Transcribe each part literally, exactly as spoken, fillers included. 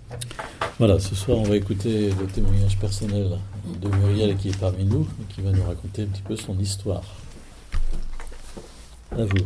Voilà, ce soir on va écouter le témoignage personnel de Muriel qui est parmi nous et qui va nous raconter un petit peu son histoire. À vous.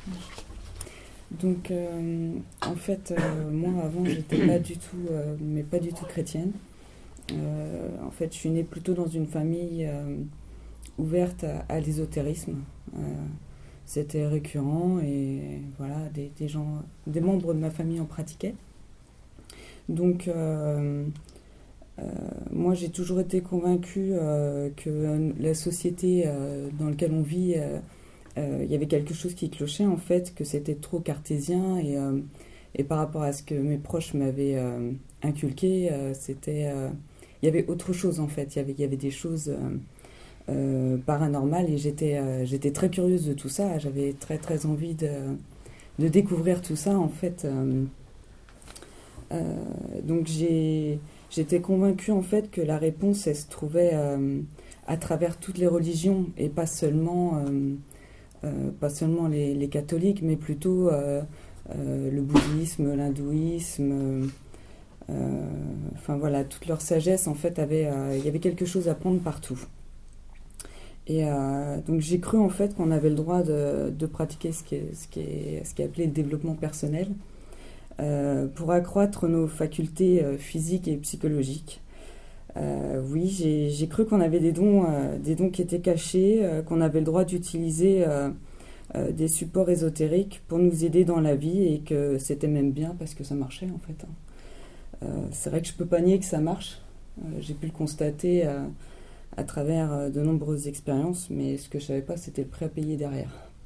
Donc, euh, en fait, euh, moi avant j'étais pas du tout, euh, mais pas du tout chrétienne. Euh, en fait, je suis née plutôt dans une famille euh, ouverte à, à l'ésotérisme. Euh, c'était récurrent et voilà, des, des gens, des membres de ma famille en pratiquaient. Donc, euh, euh, moi, j'ai toujours été convaincue euh, que la société euh, dans laquelle on vit, il euh, euh, y avait quelque chose qui clochait, en fait, que c'était trop cartésien. Et, euh, et par rapport à ce que mes proches m'avaient euh, inculqué, euh, c'était, euh, il y avait autre chose, en fait. Il y avait, il y avait des choses euh, euh, paranormales et j'étais, euh, j'étais très curieuse de tout ça. J'avais très, très envie de, de découvrir tout ça, en fait. Euh, Euh, donc j'ai, j'étais convaincue en fait que la réponse elle se trouvait euh, à travers toutes les religions et pas seulement, euh, euh, pas seulement les, les catholiques, mais plutôt euh, euh, le bouddhisme, l'hindouisme. Euh, enfin voilà, toute leur sagesse en fait avait, euh, il y avait quelque chose à prendre partout. Et euh, donc j'ai cru en fait qu'on avait le droit de, de pratiquer ce qui est, ce qui est, ce qui est appelé le développement personnel. Euh, pour accroître nos facultés euh, physiques et psychologiques. Euh, oui, j'ai, j'ai cru qu'on avait des dons, euh, des dons qui étaient cachés, euh, qu'on avait le droit d'utiliser euh, euh, des supports ésotériques pour nous aider dans la vie et que c'était même bien parce que ça marchait en fait. Euh, c'est vrai que je ne peux pas nier que ça marche. Euh, j'ai pu le constater euh, à travers euh, de nombreuses expériences, mais ce que je ne savais pas, c'était le prix à payer derrière.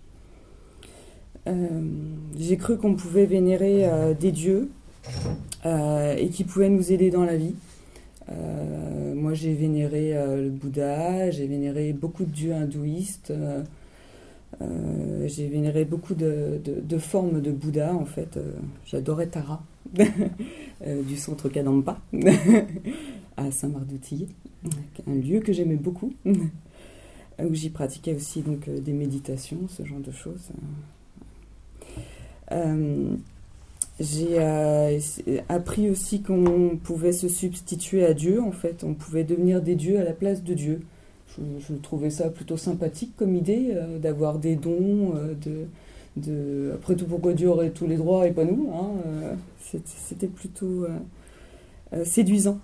Euh, j'ai cru qu'on pouvait vénérer euh, des dieux euh, et qui pouvaient nous aider dans la vie. Euh, moi, j'ai vénéré euh, le Bouddha, j'ai vénéré beaucoup de dieux hindouistes, euh, euh, j'ai vénéré beaucoup de, de, de formes de Bouddha, en fait. Euh, j'adorais Tara, euh, du centre Kadampa, à Saint-Marc-d'Outilly, un lieu que j'aimais beaucoup, où j'y pratiquais aussi donc, des méditations, ce genre de choses. Euh, j'ai euh, appris aussi qu'on pouvait se substituer à Dieu, en fait, on pouvait devenir des dieux à la place de Dieu. Je, je trouvais ça plutôt sympathique comme idée, euh, d'avoir des dons, euh, de, de... après tout, pourquoi Dieu aurait tous les droits et pas nous, hein, euh, c'était, c'était plutôt euh, euh, séduisant.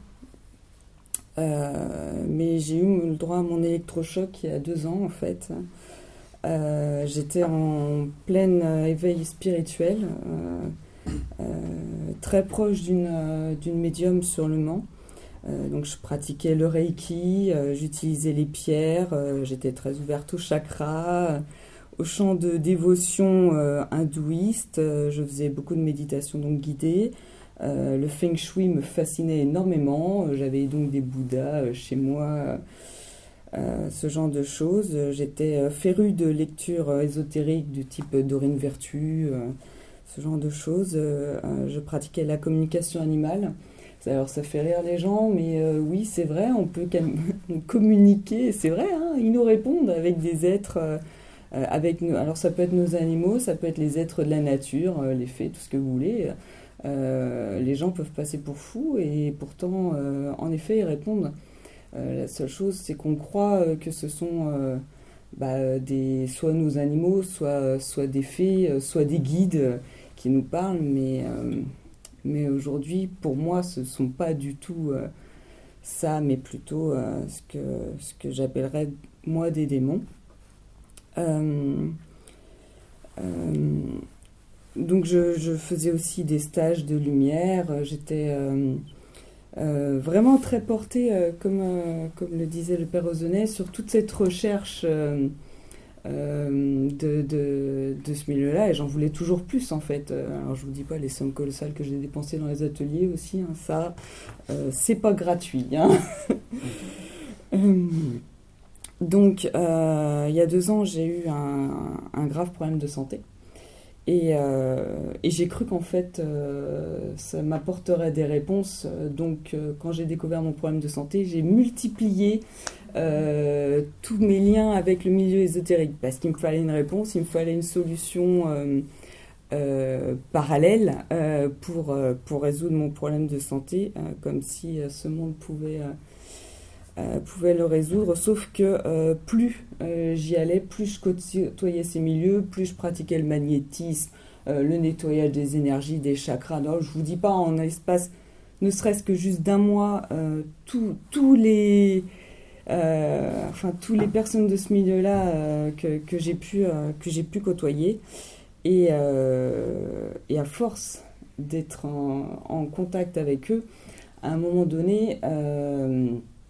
Euh, mais j'ai eu le droit à mon électrochoc il y a deux ans, en fait. Euh, j'étais en plein éveil spirituel, euh, euh, très proche d'une, euh, d'une médium sur le Mans. Euh, donc je pratiquais le Reiki, euh, j'utilisais les pierres, euh, j'étais très ouverte aux chakras, euh, au chant de dévotion euh, hindouiste, euh, je faisais beaucoup de méditation donc guidée. Euh, le Feng Shui me fascinait énormément, euh, j'avais donc des Bouddhas euh, chez moi. Euh, Euh, ce genre de choses. J'étais euh, férue de lectures euh, ésotériques du type Dorine Vertu, euh, ce genre de choses. Euh, euh, je pratiquais la communication animale. Alors ça fait rire les gens, mais euh, oui, c'est vrai, on peut cam- communiquer, c'est vrai, hein, ils nous répondent avec des êtres, euh, avec nous. Alors ça peut être nos animaux, ça peut être les êtres de la nature, euh, les fées, tout ce que vous voulez. Euh, les gens peuvent passer pour fous et pourtant, euh, en effet, ils répondent. Euh, la seule chose, c'est qu'on croit euh, que ce sont euh, bah, des, soit nos animaux, soit, soit des fées, euh, soit des guides euh, qui nous parlent, mais, euh, mais aujourd'hui, pour moi, ce ne sont pas du tout euh, ça, mais plutôt euh, ce que, ce que j'appellerais, moi, des démons. Euh, euh, donc, je, je faisais aussi des stages de lumière, j'étais... Euh, Euh, vraiment très porté, euh, comme, euh, comme le disait le père Ozonnet, sur toute cette recherche euh, euh, de, de, de ce milieu-là, et j'en voulais toujours plus en fait. Alors je vous dis pas les sommes colossales que j'ai dépensées dans les ateliers aussi, hein, ça, euh, c'est pas gratuit. Hein. Donc, euh, il y a deux ans, j'ai eu un, un grave problème de santé. Et, euh, et j'ai cru qu'en fait, euh, ça m'apporterait des réponses. Donc, euh, quand j'ai découvert mon problème de santé, j'ai multiplié euh, tous mes liens avec le milieu ésotérique. Parce qu'il me fallait une réponse, il me fallait une solution euh, euh, parallèle euh, pour, euh, pour résoudre mon problème de santé, euh, comme si euh, ce monde pouvait, euh, euh, pouvait le résoudre. Sauf que euh, plus euh, j'y allais, plus je côtoyais ces milieux, plus je pratiquais le magnétisme, euh, le nettoyage des énergies, des chakras. Alors, je ne vous dis pas en espace, ne serait-ce que juste d'un mois, euh, tous les... Euh, enfin, toutes les personnes de ce milieu-là euh, que, que j'ai pu, euh, que j'ai pu côtoyer. Et, euh, et à force d'être en, en contact avec eux, à un moment donné, euh,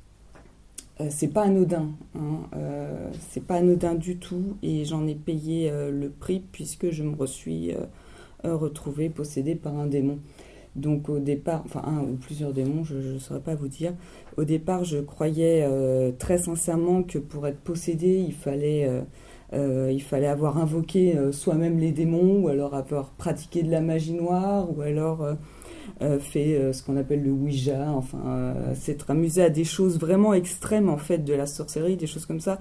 euh, c'est pas anodin. Hein, euh, c'est pas anodin du tout. Et j'en ai payé euh, le prix puisque je me suis euh, retrouvée possédée par un démon. Donc au départ, enfin un ou plusieurs démons, je ne saurais pas vous dire. Au départ, je croyais euh, très sincèrement que pour être possédé, il fallait, euh, euh, il fallait avoir invoqué euh, soi-même les démons, ou alors avoir pratiqué de la magie noire, ou alors euh, euh, fait euh, ce qu'on appelle le Ouija, enfin euh, s'être amusé à des choses vraiment extrêmes en fait de la sorcellerie, des choses comme ça,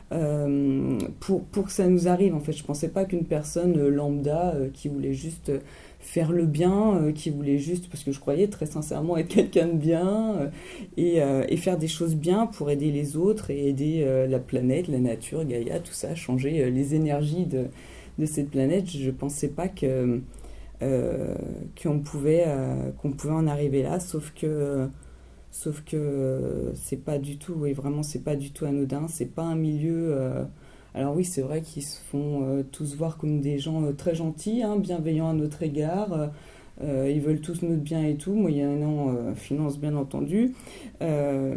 euh, pour, pour que ça nous arrive. En fait, je ne pensais pas qu'une personne euh, lambda euh, qui voulait juste... Euh, faire le bien, euh, qui voulait juste, parce que je croyais très sincèrement être quelqu'un de bien, euh, et, euh, et faire des choses bien pour aider les autres et aider euh, la planète, la nature, Gaïa, tout ça, changer euh, les énergies de, de cette planète. Je ne pensais pas que, euh, qu'on pouvait, euh, qu'on pouvait en arriver là, sauf que, euh, sauf que euh, c'est pas du tout, et vraiment c'est pas du tout anodin, c'est pas un milieu... Euh, Alors oui, c'est vrai qu'ils se font euh, tous voir comme des gens euh, très gentils, hein, bienveillants à notre égard. Euh, ils veulent tous notre bien et tout, moyennant euh, finance bien entendu. Euh,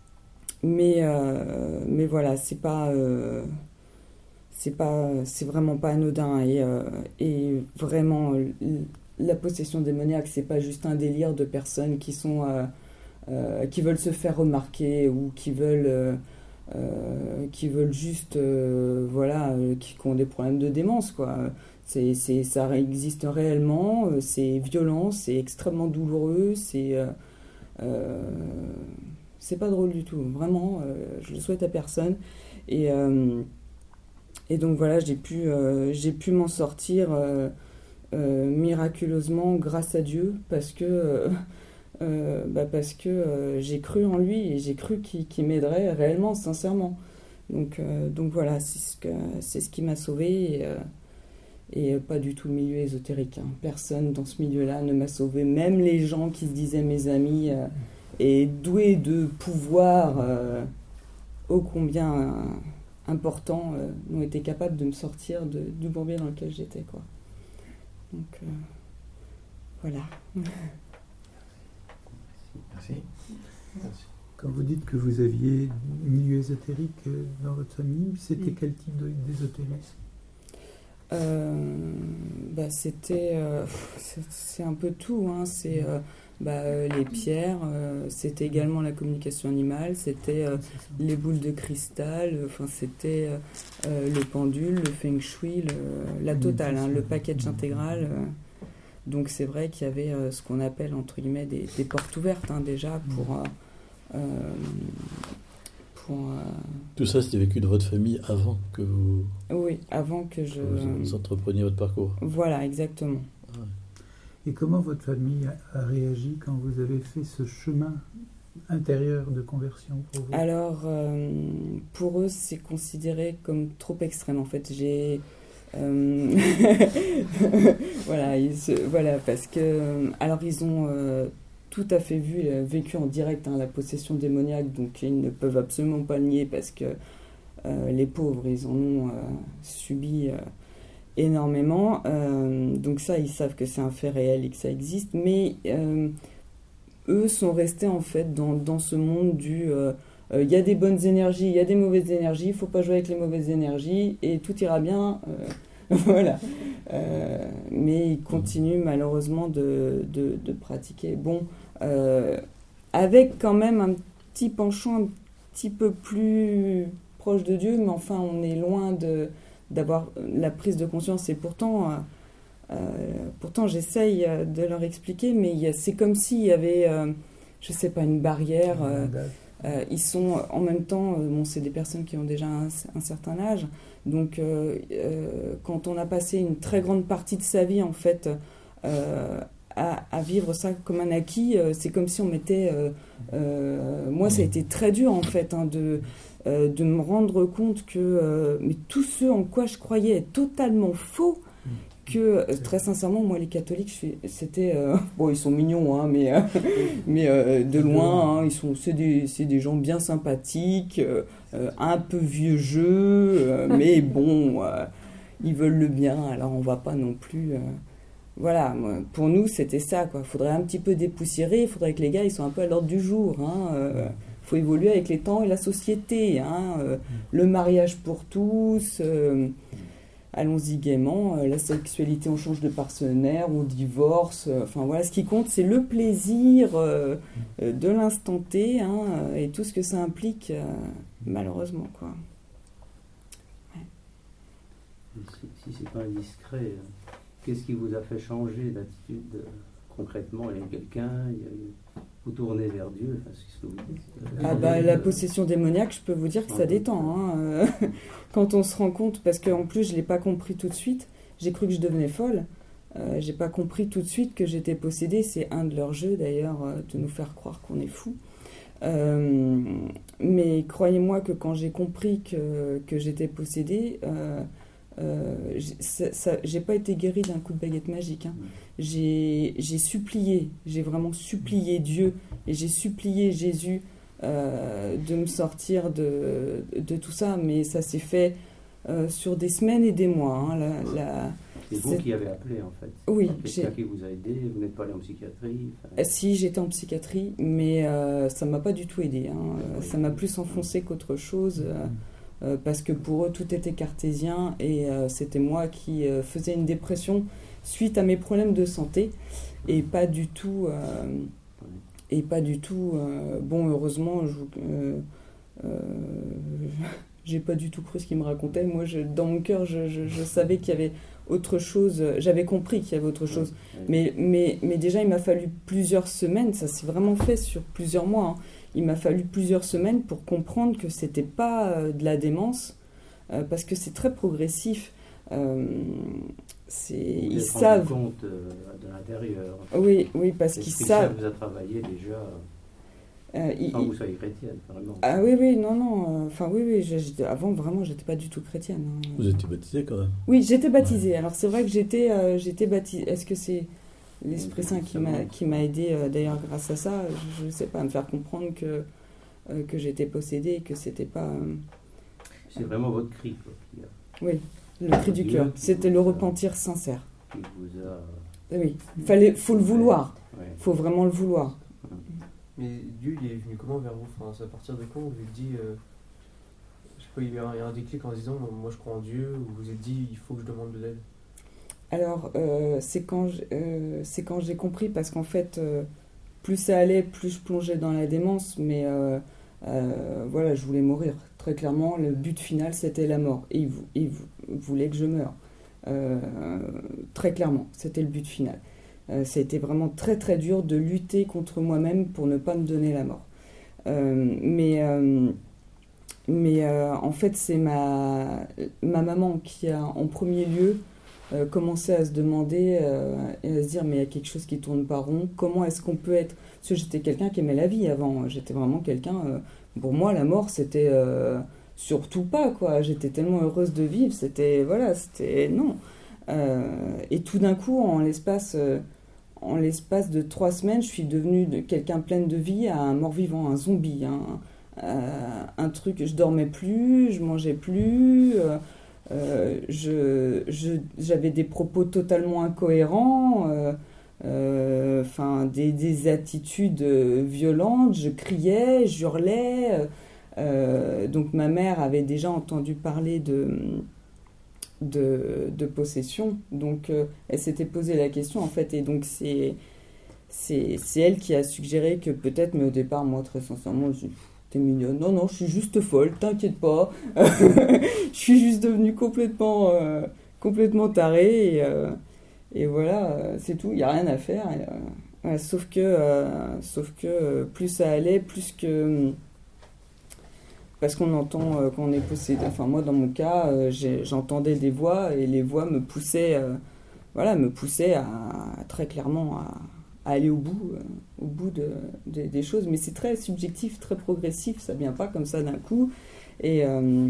mais, euh, mais voilà, c'est pas, euh, c'est pas, c'est vraiment pas anodin. Et, euh, et vraiment, euh, la possession démoniaque, c'est pas juste un délire de personnes qui sont, euh, euh, qui veulent se faire remarquer ou qui veulent... Euh, Euh, qui veulent juste, euh, voilà, euh, qui, qui ont des problèmes de démence, quoi. C'est, c'est, ça existe réellement, euh, c'est violent, c'est extrêmement douloureux, c'est, euh, euh, c'est pas drôle du tout, vraiment, euh, je le souhaite à personne. Et, euh, et donc voilà, j'ai pu, euh, j'ai pu m'en sortir euh, euh, miraculeusement grâce à Dieu, parce que... Euh, Euh, bah parce que euh, j'ai cru en lui et j'ai cru qu'il, qu'il m'aiderait réellement, sincèrement. Donc, euh, donc voilà, c'est ce, que, c'est ce qui m'a sauvée et, euh, et pas du tout le milieu ésotérique. Hein. Personne dans ce milieu-là ne m'a sauvée, même les gens qui se disaient mes amis euh, et doués de pouvoirs euh, ô combien euh, importants euh, n'ont été capables de me sortir de, du bourbier dans lequel j'étais, quoi. Donc euh, voilà. Merci. Merci. Quand vous dites que vous aviez un milieu ésotérique dans votre famille, c'était quel type de, d'ésotérisme euh, bah c'était, euh, c'est, c'est un peu tout. Hein. C'est euh, bah, les pierres, euh, c'était également la communication animale, c'était euh, les boules de cristal, enfin, c'était euh, le pendule, le feng shui, le, la totale, hein, le package intégral. Euh. Donc c'est vrai qu'il y avait euh, ce qu'on appelle entre guillemets des, des portes ouvertes hein, déjà pour, euh, pour euh... Tout ça c'était vécu dans votre famille avant que vous oui avant que je vous entrepreniez votre parcours. Voilà, exactement. Ah. Et comment votre famille a, a réagi quand vous avez fait ce chemin intérieur de conversion pour vous? Alors euh, pour eux c'est considéré comme trop extrême en fait. J'ai Euh, voilà, ils se, voilà, parce que alors ils ont euh, tout à fait vu, euh, vécu en direct hein, la possession démoniaque, donc ils ne peuvent absolument pas le nier parce que euh, les pauvres, ils en ont euh, subi euh, énormément. Euh, donc ça, ils savent que c'est un fait réel et que ça existe, mais euh, eux sont restés en fait dans, dans ce monde du euh, il euh, y a des bonnes énergies, il y a des mauvaises énergies, il ne faut pas jouer avec les mauvaises énergies et tout ira bien. Euh, voilà. Euh, mais ils continuent malheureusement de, de, de pratiquer. Bon, euh, avec quand même un petit penchant un petit peu plus proche de Dieu, mais enfin on est loin de, d'avoir la prise de conscience et pourtant... Euh, euh, pourtant j'essaye de leur expliquer, mais y a, c'est comme s'il y avait, euh, je sais pas, une barrière... Euh, Euh, ils sont en même temps, euh, bon, c'est des personnes qui ont déjà un, un certain âge, donc euh, euh, quand on a passé une très grande partie de sa vie en fait euh, à, à vivre ça comme un acquis, euh, c'est comme si on mettait, euh, euh, moi ça a été très dur en fait hein, de, euh, de me rendre compte que euh, mais tout ce en quoi je croyais est totalement faux. Que euh, très sincèrement, moi les catholiques, je suis, c'était euh, bon, ils sont mignons, hein, mais euh, mais euh, de loin, hein, ils sont, c'est des, c'est des gens bien sympathiques, euh, euh, un peu vieux jeu, euh, mais bon, euh, ils veulent le bien, alors on va pas non plus. Euh, voilà, moi, pour nous c'était ça, quoi. Faudrait un petit peu dépoussiérer, il faudrait que les gars ils soient un peu à l'ordre du jour. Hein, euh, faut évoluer avec les temps et la société. Hein, euh, le mariage pour tous. Euh, Allons-y gaiement, euh, la sexualité, on change de partenaire, on divorce, euh, enfin voilà, ce qui compte, c'est le plaisir euh, euh, de l'instant T, hein, euh, et tout ce que ça implique, euh, malheureusement, quoi. Ouais. Si, si c'est pas indiscret, euh, qu'est-ce qui vous a fait changer d'attitude euh, concrètement? Il y a eu quelqu'un, il y a eu... vous tournez vers Dieu, enfin, c'est ce que vous dites. Ah bah, la possession démoniaque, je peux vous dire que ça détend. Hein, euh, quand on se rend compte, parce qu'en plus je ne l'ai pas compris tout de suite, j'ai cru que je devenais folle. Euh, j'ai pas compris tout de suite que j'étais possédée. C'est un de leurs jeux d'ailleurs, euh, de nous faire croire qu'on est fou. Euh, mais croyez-moi que quand j'ai compris que, que j'étais possédée, euh, euh, j'ai, ça, j'ai pas été guérie d'un coup de baguette magique. Hein. J'ai, j'ai supplié, j'ai vraiment supplié Dieu et j'ai supplié Jésus euh, de me sortir de, de tout ça, mais ça s'est fait euh, sur des semaines et des mois. Hein, la, la, c'est vous qui avez appelé en fait. Oui. Quelqu'un qui vous a aidé, vous n'êtes pas allé en psychiatrie enfin... Si, j'étais en psychiatrie, mais euh, ça ne m'a pas du tout aidé. Hein. Oui. Ça m'a plus enfoncé qu'autre chose. Euh, Euh, parce que pour eux tout était cartésien et euh, c'était moi qui euh, faisais une dépression suite à mes problèmes de santé et pas du tout euh, et pas du tout euh, bon heureusement je, euh, euh, j'ai pas du tout cru ce qu'ils me racontaient. Moi je, dans mon cœur je, je, je savais qu'il y avait autre chose, j'avais compris qu'il y avait autre chose, mais, mais, mais déjà il m'a fallu plusieurs semaines, ça s'est vraiment fait sur plusieurs mois, hein. Il m'a fallu plusieurs semaines pour comprendre que c'était pas euh, de la démence, euh, parce que c'est très progressif. Euh, c'est, vous ils êtes savent. rendu compte euh, de l'intérieur. Oui, oui, parce Est-ce qu'ils que savent. Ça vous a travaillé déjà, euh, sans il, que vous soyez chrétienne, vraiment. Ah oui, oui, non, non. Enfin, oui, oui. J'étais, avant, vraiment, j'étais pas du tout chrétienne. Hein. Vous étiez baptisée quand même? Oui, j'étais baptisée. Ouais. Alors c'est vrai que j'étais, euh, j'étais baptisée. Est-ce que c'est l'Esprit Saint qui m'a, qui m'a aidé euh, d'ailleurs grâce à ça? Je ne sais pas, à me faire comprendre que. Euh, que j'étais possédée et que c'était pas... Euh... C'est vraiment votre cri, quoi. Oui, le cri du cœur. C'était le repentir sincère. Qui vous a... Oui, il faut le vouloir. Il ouais. faut vraiment le vouloir. Mais Dieu, il est venu comment vers vous? Enfin, c'est à partir de quand vous vous êtes dit... Euh, je sais pas, il y a un, il y a un déclic en se disant, moi je crois en Dieu, ou vous vous êtes dit, il faut que je demande de l'aide? Alors, euh, c'est, quand je, euh, c'est quand j'ai compris, parce qu'en fait, euh, plus ça allait, plus je plongeais dans la démence, mais... Euh, Euh, voilà, je voulais mourir. Très clairement, le but final, c'était la mort. Et il, il, il voulait que je meure. Euh, très clairement, c'était le but final. Euh, ça a été vraiment très très dur de lutter contre moi-même pour ne pas me donner la mort. Euh, mais euh, mais euh, en fait, c'est ma, ma maman qui a en premier lieu euh, commencé à se demander euh, et à se dire, mais il y a quelque chose qui tourne pas rond. Comment est-ce qu'on peut être... Parce que j'étais quelqu'un qui aimait la vie avant. J'étais vraiment quelqu'un... Euh, pour moi, la mort, c'était euh, surtout pas, quoi. J'étais tellement heureuse de vivre. C'était... Voilà, c'était... Non. Euh, et tout d'un coup, en l'espace, euh, en l'espace de trois semaines, je suis devenue de quelqu'un pleine de vie à un mort-vivant, un zombie. Hein. Euh, un truc... Je dormais plus, je mangeais plus... Euh, Euh, je, je, j'avais des propos totalement incohérents, euh, euh, enfin, des, des attitudes violentes, je criais, je hurlais. Euh, donc ma mère avait déjà entendu parler de, de, de possession, donc euh, elle s'était posé la question en fait, et donc c'est, c'est, c'est elle qui a suggéré que peut-être, mais au départ, moi très sincèrement, je t'es mignonne. Non, non, je suis juste folle, t'inquiète pas. Je suis juste devenue complètement, euh, complètement tarée. Et, euh, et voilà, euh, c'est tout, il n'y a rien à faire. Et, euh, ouais, sauf que, euh, sauf que euh, plus ça allait, plus que, parce qu'on entend euh, quand on est possédé. Enfin, moi, dans mon cas, euh, j'ai, j'entendais des voix et les voix me poussaient, euh, voilà, me poussaient à, très clairement à, à aller au bout, euh, au bout de, de, des choses. Mais c'est très subjectif, très progressif. Ça vient pas comme ça d'un coup. Et euh,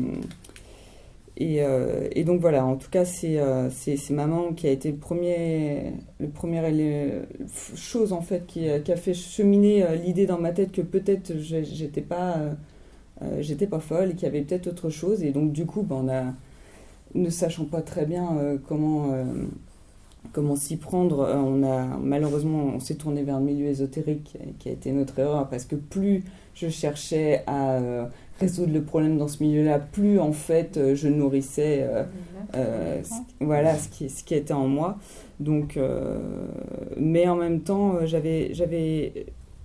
Et, euh, et donc voilà, en tout cas, c'est, euh, c'est, c'est maman qui a été le premier, le premier le, chose en fait qui, qui a fait cheminer euh, l'idée dans ma tête que peut-être je, j'étais pas, euh, j'étais pas folle et qu'il y avait peut-être autre chose. Et donc du coup, ben, on a, ne sachant pas très bien euh, comment, euh, comment s'y prendre, euh, on a malheureusement on s'est tourné vers le milieu ésotérique qui a été notre erreur parce que plus je cherchais à euh, résoudre le problème dans ce milieu-là, plus en fait euh, je nourrissais euh, euh, ce, voilà ce qui ce qui était en moi. Donc, euh, mais en même temps, euh, j'avais j'avais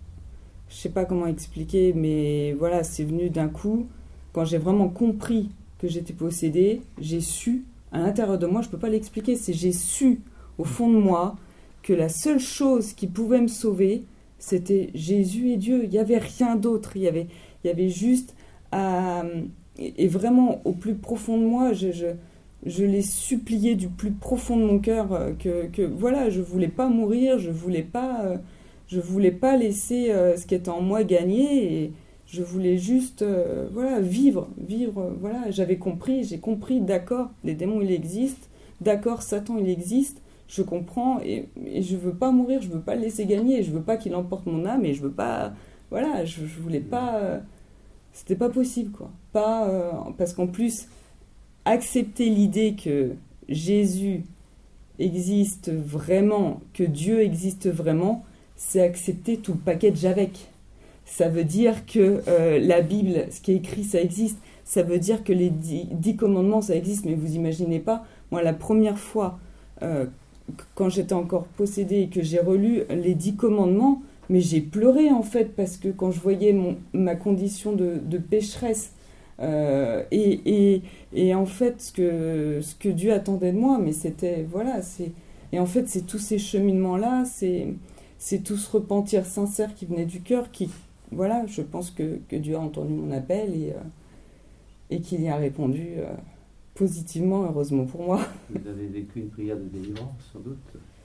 je sais pas comment expliquer, mais voilà, c'est venu d'un coup quand j'ai vraiment compris que j'étais possédée. J'ai su à l'intérieur de moi, je peux pas l'expliquer, c'est j'ai su au fond de moi que la seule chose qui pouvait me sauver, c'était Jésus et Dieu. Il y avait rien d'autre. Il y avait il y avait juste à, et vraiment au plus profond de moi, je, je, je l'ai supplié du plus profond de mon cœur que, que voilà, je voulais pas mourir, je voulais pas, je voulais pas laisser euh, ce qui était en moi gagner, et je voulais juste euh, voilà, vivre, vivre, voilà, j'avais compris, j'ai compris, d'accord, les démons il existe, d'accord, Satan il existe, je comprends, et, et je veux pas mourir, je veux pas le laisser gagner, je veux pas qu'il emporte mon âme, et je veux pas, voilà, je, je voulais pas. Euh, C'était pas possible, quoi. Pas, euh, parce qu'en plus, accepter l'idée que Jésus existe vraiment, que Dieu existe vraiment, c'est accepter tout le package avec. Ça veut dire que euh, la Bible, ce qui est écrit, ça existe. Ça veut dire que les dix, dix commandements, ça existe. Mais vous imaginez pas, moi, la première fois, euh, quand j'étais encore possédée et que j'ai relu les dix commandements, mais j'ai pleuré en fait, parce que quand je voyais mon, ma condition de, de pécheresse, euh, et, et, et en fait ce que, ce que Dieu attendait de moi, mais c'était, voilà, c'est, et en fait c'est tous ces cheminements-là, c'est, c'est tout ce repentir sincère qui venait du cœur, qui, voilà, je pense que, que Dieu a entendu mon appel et, euh, et qu'il y a répondu euh, positivement, heureusement pour moi. Vous avez vécu une prière de délivrance, sans doute?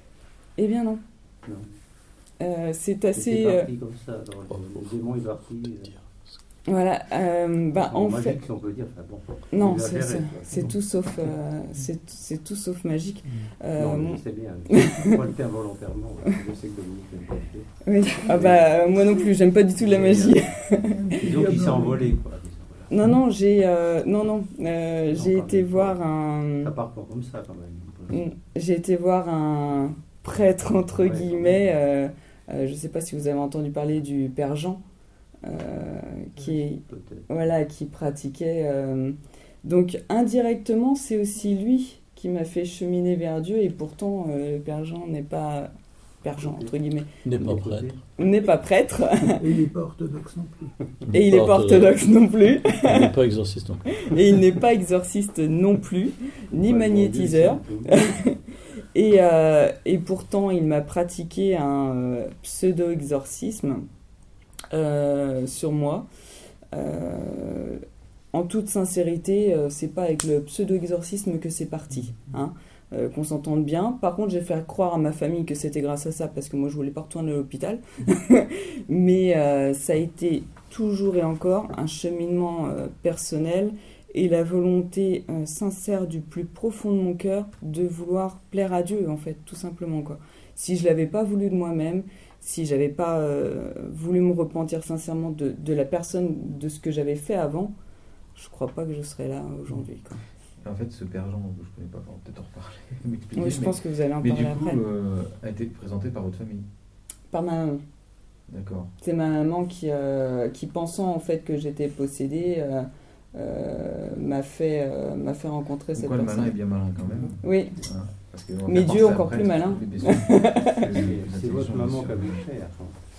Eh bien non. Non. Euh, c'est assez. C'est parti comme ça, alors, oh, le, le démon est parti. Euh... Voilà, euh, bah bon, en magique, fait. Si on peut dire. Enfin, bon, non, c'est, c'est, c'est tout sauf, euh, c'est, c'est tout sauf magique. Euh, non, mais c'est bien. Je ne pas le faire volontairement. Je sais que Dominique n'aime pas le faire. Oui, ah bah moi non plus, j'aime pas du tout la magie. Disons qu'il s'est envolé, quoi. Non, non, j'ai, euh, non, non, euh, non, j'ai été voir un. Ça part pas comme ça, quand même. J'ai été voir un prêtre entre ouais, guillemets. Euh, Euh, je ne sais pas si vous avez entendu parler du Père Jean, euh, qui, voilà, qui pratiquait. Euh, donc indirectement, c'est aussi lui qui m'a fait cheminer vers Dieu, et pourtant euh, le Père Jean n'est pas Père Jean entre guillemets. N'est pas prêtre. N'est pas prêtre. Et il n'est pas orthodoxe non plus. Et il n'est pas orthodoxe non plus. Il n'est pas exorciste non plus. Et il n'est pas exorciste non plus, ni ouais, magnétiseur. Et, euh, et pourtant, il m'a pratiqué un euh, pseudo-exorcisme euh, sur moi. Euh, en toute sincérité, euh, c'est pas avec le pseudo-exorcisme que c'est parti, hein, euh, qu'on s'entende bien. Par contre, j'ai fait croire à ma famille que c'était grâce à ça, parce que moi, je voulais pas retourner à l'hôpital. Mais euh, ça a été toujours et encore un cheminement euh, personnel, et la volonté euh, sincère du plus profond de mon cœur de vouloir plaire à Dieu, en fait, tout simplement, quoi. Si je l'avais pas voulu de moi-même, si j'avais pas euh, voulu me repentir sincèrement de, de la personne, de ce que j'avais fait avant, je crois pas que je serais là aujourd'hui, quoi. En fait, ce Père Jean, je connais pas, on va peut-être en reparler, m'expliquer. Oui, je mais, pense que vous allez en mais parler du coup, après. Euh, a été présenté par votre famille? Par ma maman. D'accord. C'est ma maman qui, euh, qui pensant en fait que j'étais possédée, euh, Euh, m'a fait euh, m'a fait rencontrer cette personne. personne. Le malin est bien malin quand même. Oui. Ah, parce que mais Dieu encore plus malin. C'est votre maman qui a vu clair.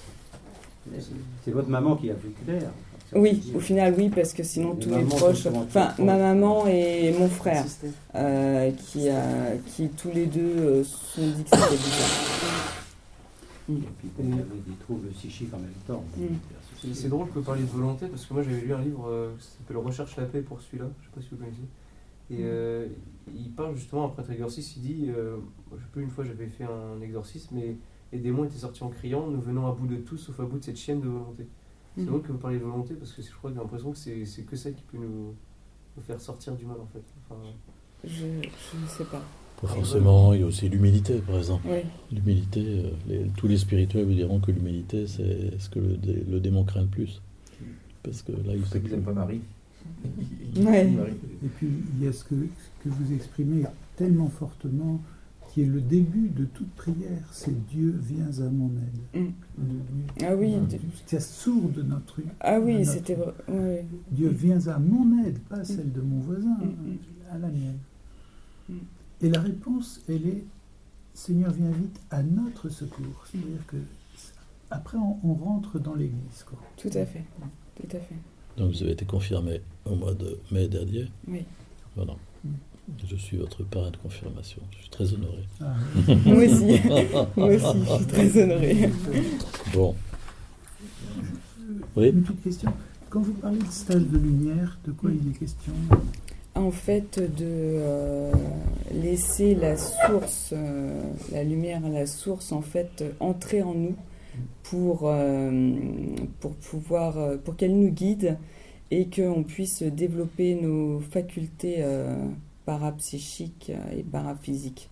C'est votre maman qui a vu clair. Oui, au final oui, parce que sinon tous mes proches, enfin ma maman et mon frère, euh, qui a, qui tous les deux euh, sont dit que c'était bizarre. Mm. Et puis il y avait des troubles psychiques en même temps. Mm. C'est, c'est drôle que vous parliez de volonté, parce que moi j'avais lu un livre euh, qui s'appelle Recherche la paix pour celui-là, je sais pas si vous connaissez. Et euh, il parle justement, après être exorcisme, il dit, euh, je sais plus, une fois j'avais fait un exorcisme et les démons étaient sortis en criant, nous venons à bout de tout sauf à bout de cette chienne de volonté. C'est Mm. drôle que vous parliez de volonté, parce que je crois que j'ai l'impression que c'est, c'est que ça qui peut nous, nous faire sortir du mal en fait. Enfin, Je je ne sais pas. Pas forcément, il y a aussi l'humilité, par exemple. Oui. L'humilité, euh, les- tous les spirituels vous diront que l'humilité, c'est ce que le, dé- le démon craint le plus. Parce que là, il C'est peut pour ça qu'ils n'aiment pas Marie. Ouais. Marie. Et puis, il y a ce que, ce que vous exprimez tellement fortement, qui est le début de toute prière, c'est Dieu, viens à mon aide. Mm. De- Ah oui, de- de- C'est sourd de notre. Ah de oui, notre- c'était vrai. Ouais. Dieu, viens à mon aide, pas celle de mon voisin, Mm, à la mienne. Mm. Et la réponse, elle est Seigneur, viens vite à notre secours. C'est-à-dire que après, on, on rentre dans l'église. Quoi. Tout à fait. Tout à fait. Donc vous avez été confirmé au mois de mai dernier. Oui. Voilà. Mm. Je suis votre parrain de confirmation. Je suis très honoré. Ah, Moi aussi. Moi aussi, je suis très honorée. Bon. Oui. Une petite question. Quand vous parlez de stage de lumière, de quoi il est question? En fait, de euh, laisser la source, euh, la lumière à la source, en fait, euh, entrer en nous pour, euh, pour pouvoir, euh, pour qu'elle nous guide et qu'on puisse développer nos facultés euh, parapsychiques et paraphysiques.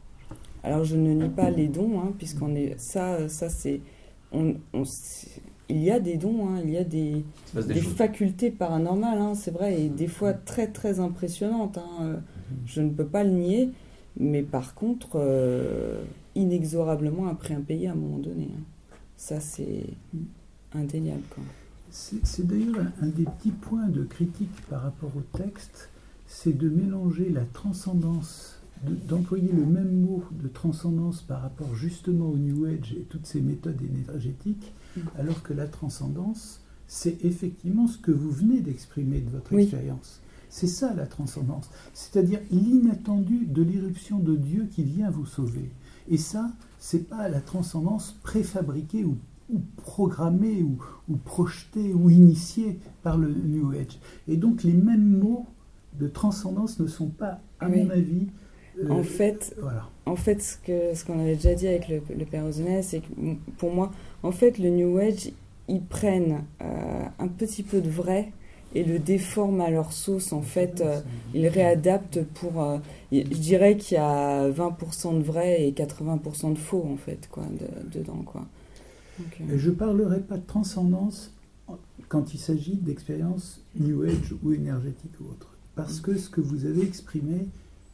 Alors, je ne nie pas les dons, hein, puisqu'on est, ça, ça c'est, on, on, c'est- il y a des dons, hein, il y a des, Il se passe des, des choses. facultés paranormales, hein, c'est vrai, et des fois très très impressionnantes. Hein, euh, je ne peux pas le nier, mais par contre, euh, inexorablement un prix impayé à un moment donné. Hein. Ça, c'est indéniable. Quoi. C'est c'est d'ailleurs un, un des petits points de critique par rapport au texte, c'est de mélanger la transcendance, de- d'employer le même mot de transcendance par rapport justement au New Age et toutes ces méthodes énergétiques, Mm. alors que la transcendance, c'est effectivement ce que vous venez d'exprimer de votre Oui. expérience. C'est ça la transcendance, c'est-à-dire l'inattendu de l'irruption de Dieu qui vient vous sauver. Et ça, c'est pas la transcendance préfabriquée ou, ou programmée ou, ou projetée ou initiée par le New Age. Et donc les mêmes mots de transcendance ne sont pas, à Oui. mon avis, euh, En fait, voilà. En fait, ce que ce qu'on avait déjà dit avec le, le Père Ozonès, c'est que m- pour moi, en fait, le New Age, ils prennent euh, un petit peu de vrai et le déforment à leur sauce. En fait, euh, ils réadaptent pour. euh, y- je dirais qu'il y a vingt pour cent de vrai et quatre-vingts pour cent de faux, en fait, quoi, de- dedans, quoi. Donc, euh, Et je ne parlerai pas de transcendance quand il s'agit d'expériences New Age ou énergétiques ou autres. Parce que ce que vous avez exprimé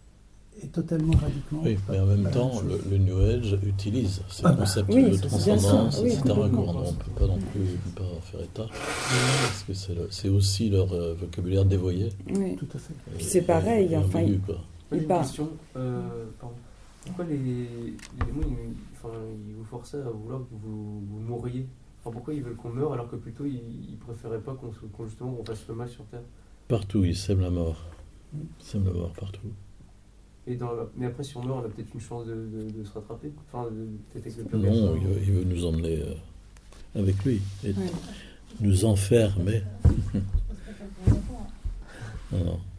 est totalement radicalement. Oui, mais en même temps, le, le New Age utilise ces Ah bah, concepts oui, de bien sûr, transcendance, oui, et cetera. complètement. quoi. On ne peut pas non plus ne pas faire état, parce que c'est, le- c'est aussi leur euh, vocabulaire dévoyé. oui. Tout à fait. et- C'est pareil, et enfin, ambigu, quoi. Moi, Il j'ai une part. question. Euh, pardon. Pourquoi les, les démons, ils, enfin, ils vous forçaient à vouloir que vous, vous mouriez? Enfin, pourquoi ils veulent qu'on meure alors que plutôt ils, ils préféraient pas qu'on, se- qu'on, justement qu'on fasse le mal sur Terre? Partout, ils sèment la mort. Ils sèment la mort partout. Et dans la- Mais après, si on meurt, on a peut-être une chance de, de, de se rattraper. Enfin, de, peut-être avec le Non, purgatoire. il veut, il veut nous emmener euh, avec lui et Ouais. nous enfermer. Non, non.